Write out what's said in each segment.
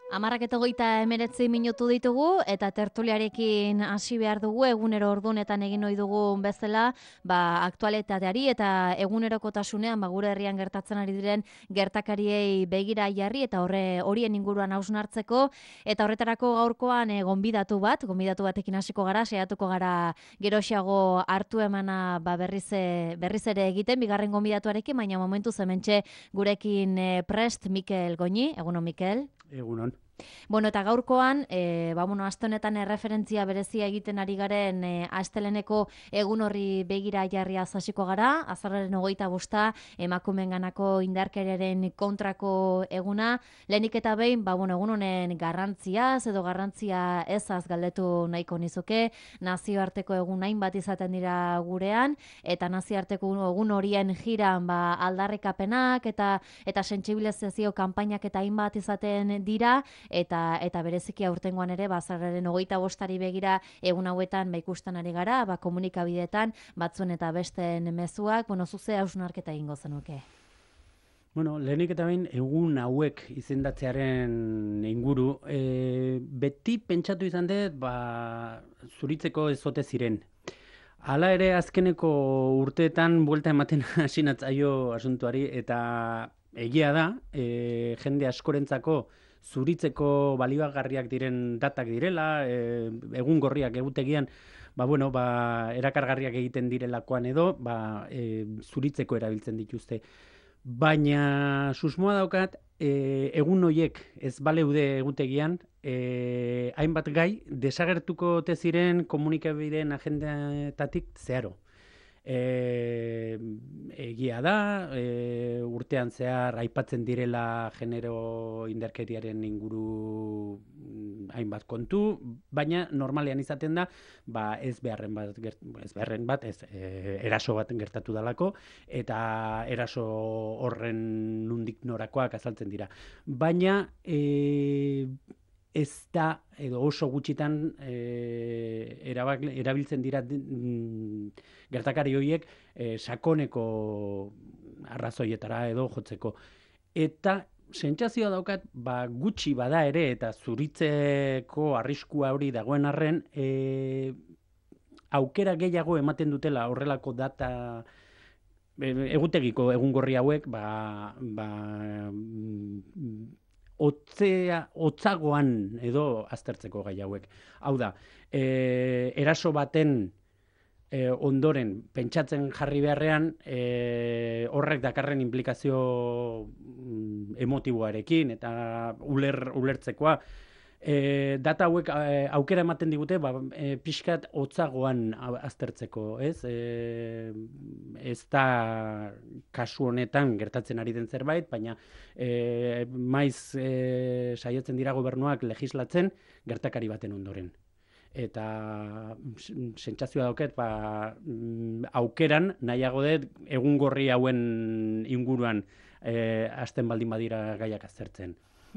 19 minutu ditugu eta tertuliarekin hasi behar dugu egunero ordunetan egin ohi dugun bezala, aktualitateari eta egunerokotasunean gure herrian gertatzen ari diren gertakariei begira jarri eta horien inguruan hausnartzeko eta horretarako gaurkoan gonbidatu batekin hasiko gara, saiatuko gara geroxeago hartu emana berriz ere egiten bigarren gonbidatuarekin, baina momentu hementxe gurekin prest Mikel Goñi, egunon Mikel. Egunon. Eta gaurkoan, aste honetan erreferentzia berezia egiten ari garen asteleneko egun horri begira jarria hasiko gara, azaroaren 25 emakumeenganako indarkeriaren kontrako eguna. Lehenik eta behin, egun honen garrantziaz edo garrantzia ezaz galdetu nahiko nizuke, nazioarteko egun hainbat izaten dira gurean, eta nazioarteko egun horien jiran aldarrikapenak eta sentsibilizazio kanpainak eta hainbat izaten dira, eta bereziki aurtengoan ere azaroaren 25 begira egun hauetan ikusten ari gara, komunikabideetan batzuen eta besteen mezuak, zuze hausnarketa egingo zenuke. Lehenik eta behin egun hauek izendatzearen inguru, beti pentsatu izan dut, zuritzeko ez ote ziren. Hala ere azkeneko urteetan buelta ematen hasi natzaio asuntuari, eta egia da, jende askorentzako zuritzeko baliagarriak diren datak direla, egun gorriak egutegian, erakargarriak egiten direlakoan edo, zuritzeko erabiltzen dituzte. Baina susmoa daukat, egun horiek ez baleude egutegian, hainbat gai desagertuko ote ziren komunikabideen agendetatik zeharo. Egia da, urtean zehar aipatzen direla genero indarkeriaren inguru hainbat kontu, baina normalean izaten da, eraso bat gertatu dalako, eta eraso horren nondik norakoak azaltzen dira. Baina ez da, edo oso gutxitan erabiltzen dira gertakari horiek sakoneko arrazoietara edo jotzeko. Eta sentsazioa daukat, gutxi bada ere eta zuritzeko arriskua hori dagoen arren, aukera gehiago ematen dutela horrelako data egutegiko egungorri hauek, hotzagoan edo aztertzeko gai hauek. Hau da, eraso baten ondoren pentsatzen jarri beharrean, horrek dakarren implikazio emotiboarekin eta ulertzekoa. Data hauek aukera ematen digute, pixkat hotzagoan aztertzeko, ez? Ez da kasu honetan gertatzen ari den zerbait, baina maiz saiatzen dira gobernuak legislatzen gertakari baten ondoren. Eta sentsazioa dauket, aukeran nahiago dut egungorri hauen inguruan hasten baldin badira gaiak aztertzen.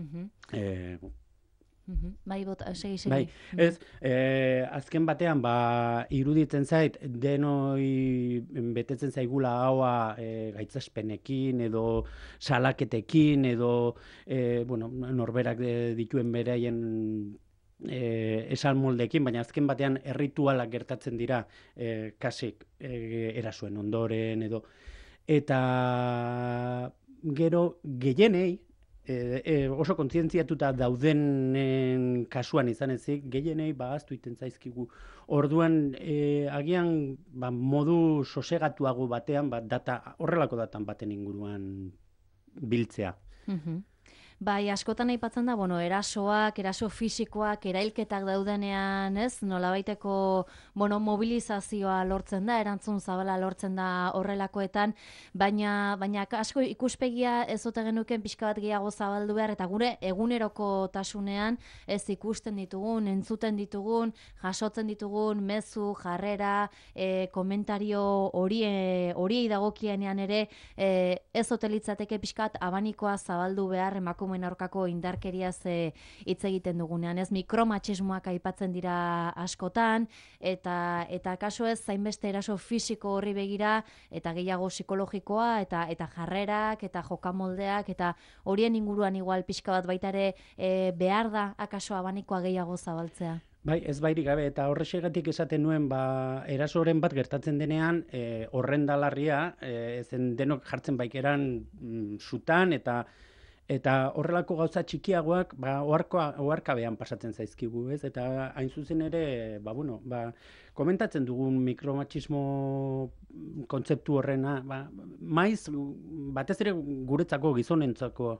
Segi. Azken batean, iruditzen zait, denoi betetzen zaigula haua gaitzespenekin edo salaketekin edo norberak dituen beraien esan moldekin, baina azken batean erritualak gertatzen dira kasik erasoen ondoren edo. Eta gero gehienei, oso kontzientziatuta daudenen kasuan izan ezik, gehienei ahaztu iten zaizkigu. Orduan, agian modu sosegatuago batean, horrelako datan baten inguruan biltzea. Askotan aipatzen da, erasoak, eraso fisikoak, erailketak daudenean, ez? Nolabaiteko, mobilizazioa lortzen da, erantzun zabala lortzen da horrelakoetan, baina asko ikuspegia ez ote genuken pixka bat gehiago zabaldu behar, eta gure eguneroko tasunean ez ikusten ditugun, entzuten ditugun, jasotzen ditugun, mezu, jarrera, komentario horiei dagokienean ere, ez ote litzateke pixka bat abanikoa zabaldu behar emakume emakumeen aurkako indarkeriaz hitz egiten dugunean, ez mikromatxismoak aipatzen dira askotan, eta kaso ez zainbeste eraso fisiko horri begira, eta gehiago psikologikoa, eta jarrerak, eta jokamoldeak, eta horien inguruan igual pixka bat baita ere behar da akaso abanikoa gehiago zabaltzea. Bai, ez bairik gabe, eta horrexegatik esaten nuen, erasoren bat gertatzen denean, horren dalarria, ezen denok jartzen baikeran sutan, eta horrelako gauza txikiagoak, oharkabean pasatzen zaizkigu, ez? Eta hain zuzen ere, komentatzen dugun mikromatxismo kontzeptu horrena, maiz, batez ere guretzako, gizonentzako,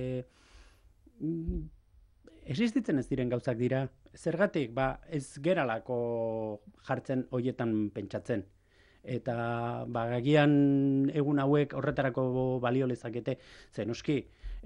existitzen ez diren gauzak dira. Zergatik, ez geralako jartzen hoietan pentsatzen. Eta agian egun hauek horretarako balio lezakete, zen noski,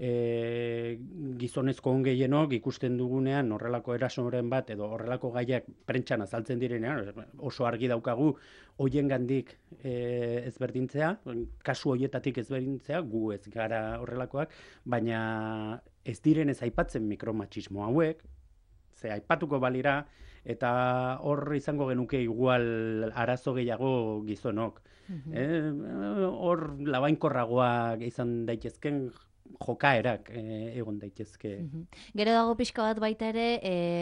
gizonezko gehienok ikusten dugunean horrelako erasoren bat edo horrelako gaiak prentsan azaltzen direnean, oso argi daukagu hoiengandik ezberdintzea, kasu hoietatik ezberdintzea, gu ez gara horrelakoak, baina ez direnez aipatzen mikromatxismo hauek, ze aipatuko balira, eta hor izango genuke igual arazo gehiago gizonok. Hor labainkorragoak izan daitezken jokaerak egon daitezke. Gero dago pixka bat baita ere,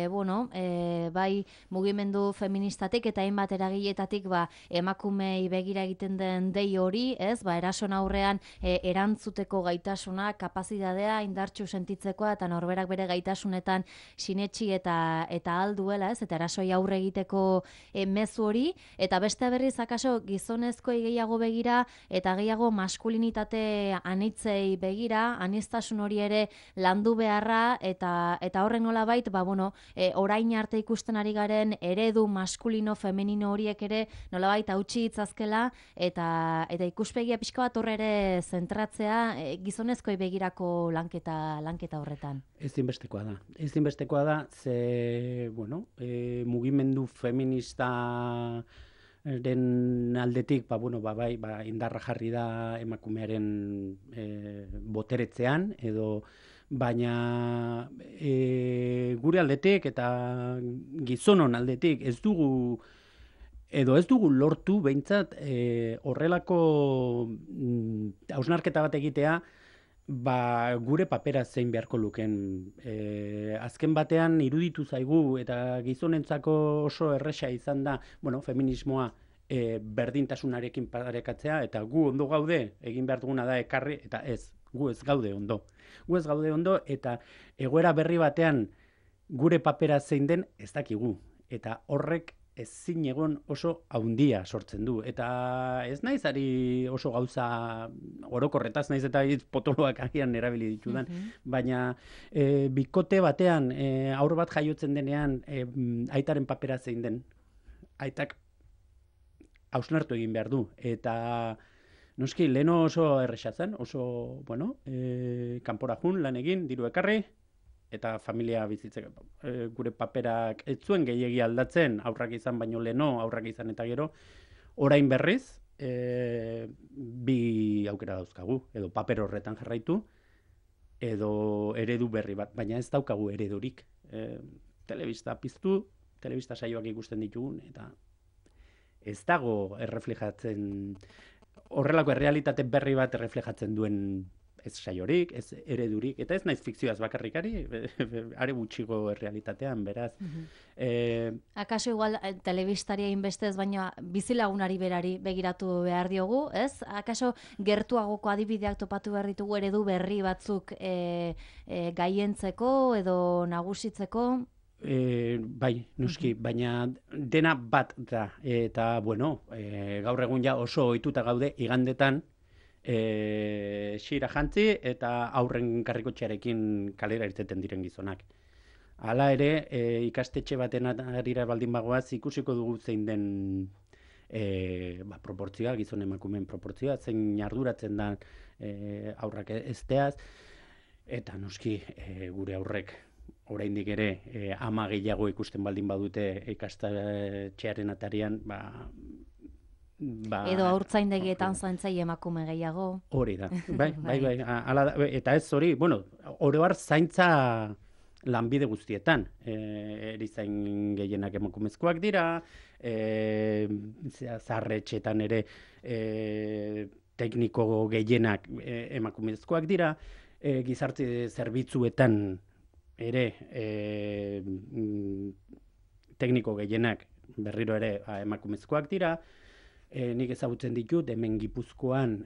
bai mugimendu feministatik eta hainbat eragileetatik emakumei begira egiten den dei hori, ez? Erason aurrean erantzuteko gaitasuna, kapazitatea, indartsu sentitzekoa eta norberak bere gaitasunetan sinetsi eta alduela, ez? Eta erasoi aurre egiteko mezu hori, eta beste berriz akaso gizonezkoei gehiago begira eta gehiago maskulinitate anitzei begira, aniztasun hori ere landu beharra eta horren nolabait, orain arte ikusten ari garen eredu maskulino femenino horiek ere nolabait hautsi hitzazkela eta ikuspegia pixka bat horre ere zentratzea gizonezkoi begirako lanketa horretan. Ezinbestekoa da, ze, mugimendu feminista den aldetik, indarra jarri da emakumearen boteretzean, baina gure aldetik eta gizonon aldetik ez dugu lortu behintzat horrelako hausnarketa bat egitea, gure papera zein beharko luken. Azken batean iruditu zaigu eta gizonentzako oso erresa izan da, feminismoa berdintasunarekin parekatzea, eta gu ondo gaude, egin behar duguna da ekarri, eta ez, gu ez gaude ondo. Gu ez gaude ondo, eta egoera berri batean gure papera zein den ez dakigu. Eta horrek ezin egon oso haundia sortzen du. Eta ez naiz ari oso gauza orokorretaz, naiz eta potoloak agian erabili ditudan, baina bikote batean haur bat jaiotzen denean aitaren papera zein den, aitak hausnartu egin behar du. Eta noski, leheno oso erresatzen, oso, kanpora jun, lan egin, diru ekarri, eta familia bizitzeko. Gure paperak ez zuen gehiegi aldatzen, aurrak izan baino leheno, aurrak izan eta gero, orain berriz, bi aukera dauzkagu, edo paper horretan jarraitu, edo eredu berri bat, baina ez daukagu eredurik. Telebista piztu, telebista saioak ikusten ditugun, eta ez dago erreflejatzen, horrelako errealitate berri bat erreflejatzen duen ez saiorik, ez eredurik, eta ez naiz fikzioaz bakarrikari, are gutxigo errealitatean, beraz. Akaso igual telebistaria inbestez, baina bizilagunari berari begiratu behar diogu, ez? Akaso gertuagoko adibideak topatu behar ditugu eredu berri batzuk gaientzeko edo nagusitzeko? Bai, noski, baina dena bat da, eta gaur egun ja oso ohituta gaude igandetan, xira jantzi eta aurren karrikotxearekin kalera irteten diren gizonak. Hala ere, ikastetxe baten arira baldin bagoaz ikusiko dugu zein den proportzioa, gizon emakumeen proportzioa, zein arduratzen da aurrak ezteaz, eta noski gure aurrek oraindik ere ama gehiago ikusten baldin badute ikastetxearen atarian, Edo haurtzaindegietan zaintzai emakume gehiago. Hori da, bai, eta ez hori, bueno, oro har zaintza lanbide guztietan, erizain gehienak emakumezkoak dira, zaharretxetan ere tekniko gehienak emakumezkoak dira, gizarte zerbitzuetan ere tekniko gehienak berriro ere emakumezkoak dira, nik ezagutzen ditut, hemen Gipuzkoan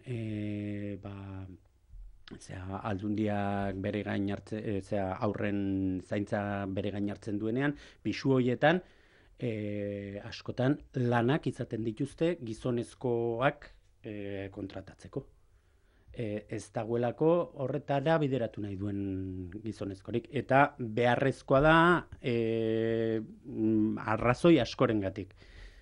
aldundiak bere gain aurren zaintza bere gain hartzen duenean, pisu horietan askotan lanak izaten dituzte gizonezkoak kontratatzeko. Ez dagoelako horretara bideratu nahi duen gizonezkorik. Eta beharrezkoa da arrazoi askorengatik.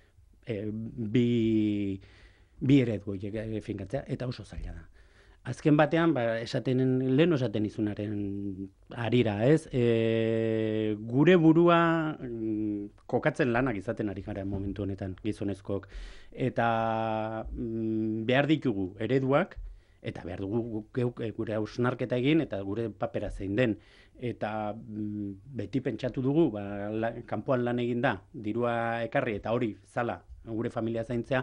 Bi eredu horiek finkatzea, eta oso zaila da. Azken batean, lehen esaten izunaren harira, ez? Gure burua kokatzen lanak izaten ari gara momentu honetan, gizonezkoak. Eta behar ditugu ereduak, eta behar dugu gure hausnarketa egin, eta gure papera zein den. Eta beti pentsatu dugu, kanpoan lan egin da, dirua ekarri, eta hori zala, gure familia zaintzea,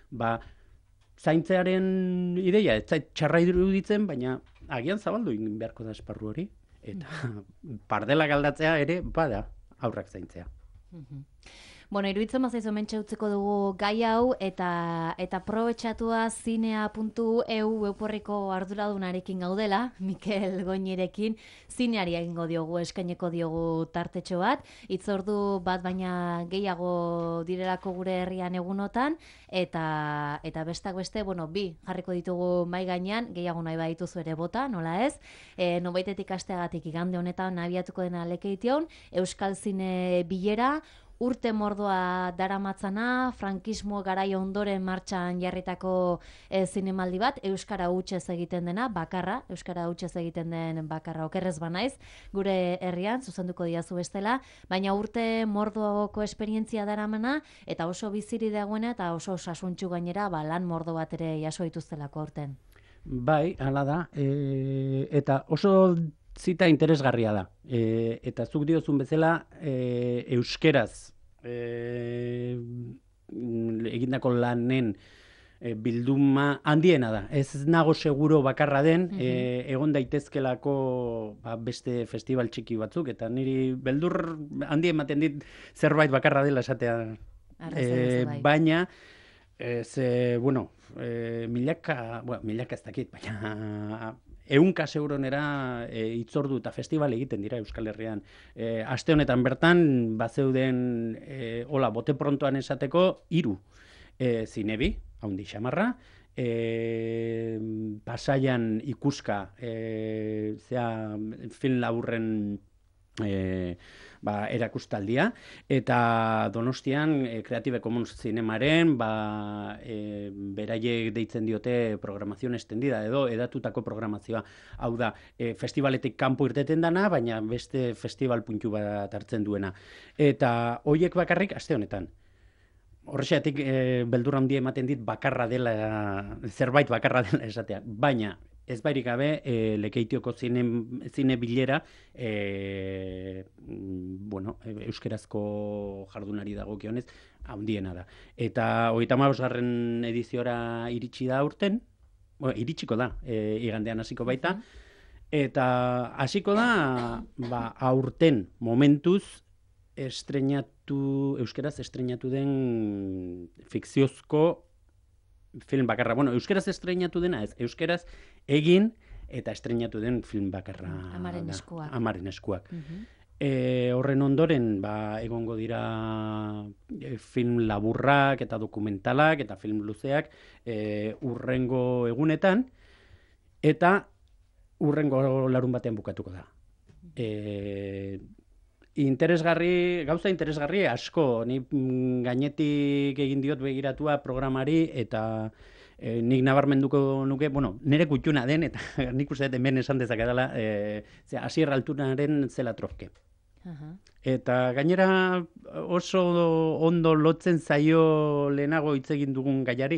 zaintzearen ideia, ez zait txarra iruditzen, baina agian zabaldu egin beharko da esparru hori. Eta pardela galdatzea ere, bada, aurrak zaintzea. Bueno, iruditzen bazaizu mentxe utzeko dugu gai hau, eta probetxatua zinea.eu webporriko arduradunarekin gaudela, Mikel Goñirekin, zineari egingo diogu, eskaineko diogu tartetxo bat, hitzordu bat baina gehiago direlako gure herrian egunotan, eta bestak beste, bueno, bi jarriko ditugu mai gainean, gehiago nahi badituzu ere bota, nola ez? Nobaitetik asteagatik igande honetan abiatuko dena lekeition, Euskal Zine bilera, urte mordoa daramatzana, frankismo garai ondoren martxan jarritako zinemaldi bat, euskara hutsez egiten dena, bakarra, euskara hutsez egiten den bakarra, okerrez banaiz, gure herrian, zuzenduko diazu bestela, baina urte mordoako esperientzia daramana, eta oso biziri dagoena, eta oso sasuntxu gainera, lan mordo bat ere jaso dituztelako aurten. Bai, hala da, eta oso zita interesgarria da. Eta zuk diozun bezala, euskeraz egindako lanen bilduma handiena da. Ez nago seguro bakarra den, egon daitezkelako beste festival txiki batzuk, eta niri beldur handi ematen dit zerbait bakarra dela esatea. Baina, milaka ez dakit, baina 100 euronera hitzordu eta festival egiten dira Euskal Herrian. Aste honetan bertan, bazeuden, bote prontoan esateko, 3 zinebi, haundi xamarra, Pasaian ikuska, film laburren erakustaldia, eta Donostian Creative Commons zinemaren beraiek deitzen diote programazion estendida edo edatutako programazioa. Hau da, festivaletik kanpo irteten dana, baina beste festival puntu bat hartzen duena. Eta hoiek bakarrik aste honetan. Horrexeatik beldur handia ematen dit zerbait bakarra dela esatea. Baina ez bairik gabe, Lekeitioko zine bilera, euskerazko jardunari dagokionez, handiena da. Eta 35. ediziora iritsi da aurten, iritsiko da, igandean hasiko baita, eta hasiko da, aurten momentuz, euskeraz estreinatu den fikziozko film bakarra. Euskeraz estreinatu dena ez, euskeraz egin eta estreinatu den film bakarra. Amaren eskuak. Horren ondoren, egongo dira film laburrak eta dokumentalak eta film luzeak urrengo egunetan, eta urrengo larun batean bukatuko da. Gauza interesgarri asko, ni gainetik egin diot begiratua programari, eta nik nabarmenduko nuke, nire kutxuna den, eta nik uste hemen esan dezakedala, Asier Altunaren Zela Trofke. Eta gainera oso ondo lotzen zaio lehenago hitz egin dugun gaiari.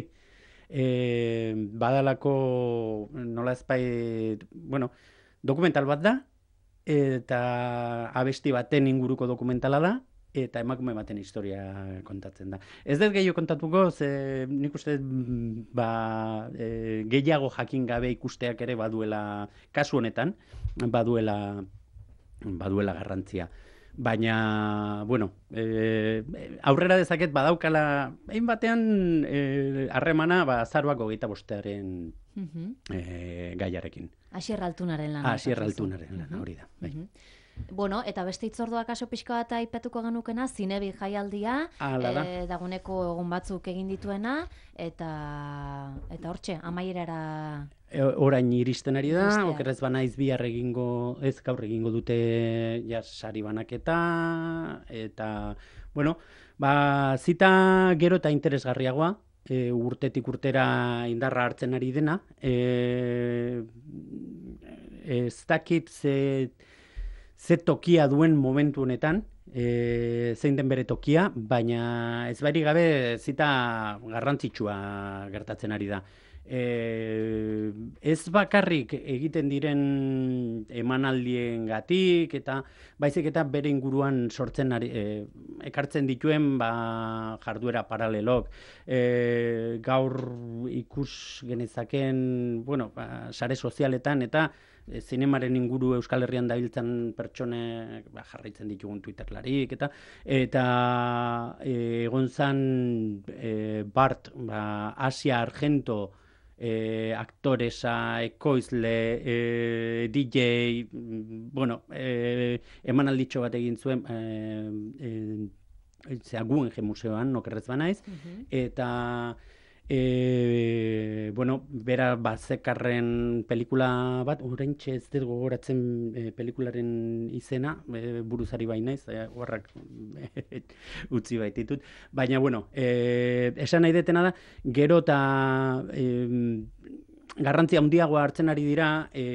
Badalako nola ezpai, bueno, dokumental bat da, eta abesti baten inguruko dokumentala da, eta emakume baten historia kontatzen da. Ez dut gehiago kontatuko, ze nik uste gehiago jakin gabe ikusteak ere baduela, kasu honetan, baduela garrantzia. Baina, bueno, aurrera dezaket badaukala, egin batean harremana azaroak 25. Gaiarekin. Asier Altunaren lana. Asier Altunaren lana, hori da. Bueno, eta beste hitzordua kaso pixka bat aipatuko genukena, Zinebi jaialdia, daguneko egun batzuk egin dituena, eta hortxe, amaierara... Orain iristen ari da, okerrez banaiz bihar gaur egingo dute sari banaketa, eta, bueno, zita gero eta interesgarriagoa, urtetik urtera indarra hartzen ari dena, ez dakit ze tokia duen momentu honetan, zein den bere tokia, baina ez bairi gabe zita garrantzitsua gertatzen ari da. Ez bakarrik egiten diren emanaldiengatik eta baizik eta bere inguruan sortzen ekartzen dituen jarduera paralelok. Gaur ikus genezaken, bueno, sare sozialetan eta zinemaren inguru Euskal Herrian dabiltzan pertsone jarraitzen ditugun Twitterlarik eta egon zan Bart, Asia Argento, aktoresa, ekoizle, DJ, bueno, emanalditxo bat egin zuen Guggenheim museoan, okerrez banaiz, eta bueno, bera bazekarren pelikula bat, oraintxe ez dut gogoratzen pelikularen izena, buruzari bainaiz, horrak utzi baititut, baina bueno, esan nahi detena da, gero eta garrantzia handiagoa hartzen ari dira,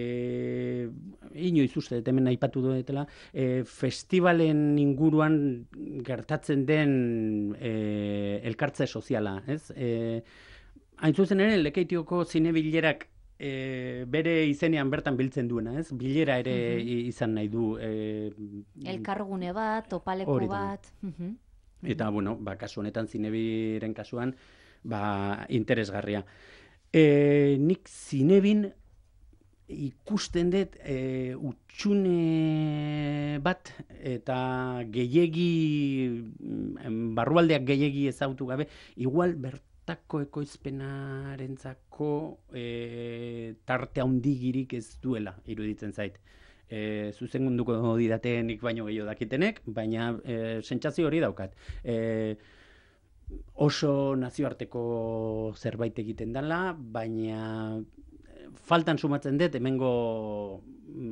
inoiz uste, hemen aipatu dutela, festivalen inguruan gertatzen den elkartze soziala, ez? Hain zuzen ere, Lekeitioko zinebilerak bere izenean bertan biltzen duena, ez? Bilera ere izan nahi du. Elkargune bat, topaleko bat. Eta, bueno, kasu honetan zinebiren kasuan, interesgarria. Nik zinebin ikusten dut utxune bat eta barrualdeak gehiegi ezagutu gabe, igual bertako ekoizpenarentzako tarte handigirik ez duela iruditzen zait. Zuzengunduko didate nik baino gehiago dakitenek, baina sentsazio hori daukat. Oso nazioarteko zerbait egiten dela, baina faltan sumatzen dut hemengo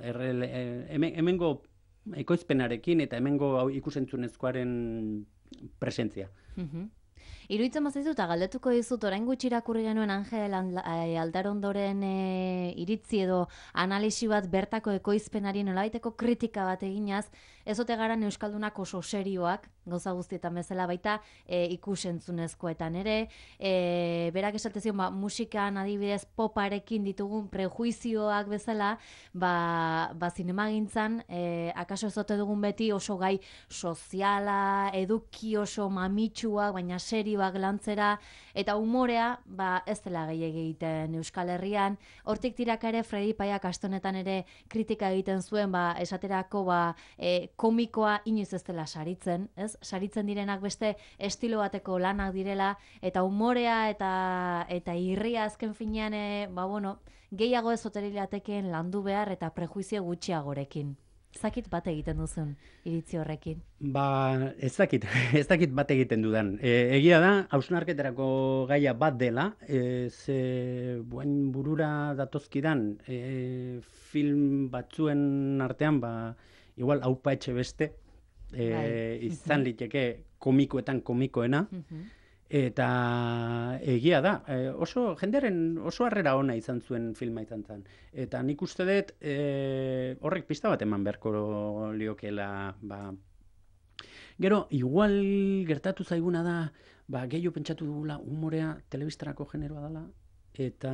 ekoizpenarekin eta hemengo ikusentzunezkoaren presentzia. Iruditzen bazaizu eta galdetuko dizut, orain gutxi irakurri genuen Angel Aldarondoren iritzi edo analisi bat bertako ekoizpenari nolabaiteko kritika bat eginaz, ez ote garan euskaldunak oso serioak, gauza guztietan bezala baita ikusentzunezkoetan ere, berak esatezion musikan adibidez poparekin ditugun prejuizioak bezala, zinemagintzan, akaso ez ote dugun beti oso gai soziala, eduki oso mamitsua, baina serioak lantzera, eta umorea ez dela gehiegi egiten Euskal Herrian. Hortik tiraka ere, Fredi Paiak astonetan ere kritika egiten zuen, esaterako komikoa inoiz ez dela saritzen, ez? Saritzen direnak beste estilo bateko lanak direla, eta umorea eta irria azken finean, gehiago ez oterilatekeen landu behar eta prejuizio gutxiagorekin. Zakit bat egiten duzun iritzi horrekin? Ez dakit bat egiten dudan. Egia da, hausnarketarako gaia bat dela, buen burura datozkidan film batzuen artean, igual Aupa Etxebeste izan liteke komikoetan komikoena, Eta egia da, oso jendearen oso harrera ona izan zuen filma izan zen. Eta nik uste dut horrek pista bat eman beharko liokeela. Gero, igual gertatu zaiguna da, gehiago pentsatu dugula humorea telebistarako generoa dela, eta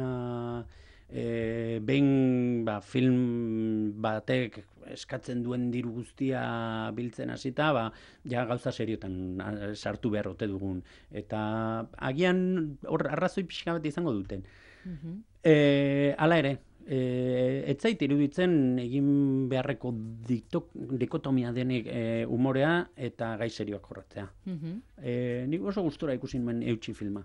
behin film batek eskatzen duen diru guztia biltzen hasita, ja gauza seriotan sartu behar ote dugun. Eta agian hor arrazoi pixka bat izango duten. Hala ere, ez zait iruditzen egin beharreko dikotomia denik umorea eta gai serioak jorratzea. Nik oso gustura ikusi nuen eutxi filma.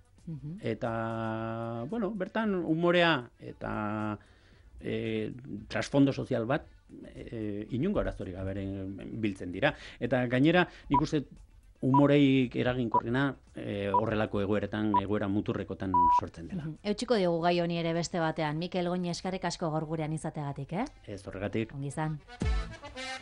Eta, bertan umorea eta trasfondo sozial bat inungo arazorik gabe biltzen dira. Eta gainera, nik uste umoreik eraginkorrena horrelako egoera muturrekotan sortzen dela. Eutxiko diogu gai honi ere beste batean. Mikel Goñi eskerrik asko gaur gurean izateagatik, Ez horregatik. Ongi izan.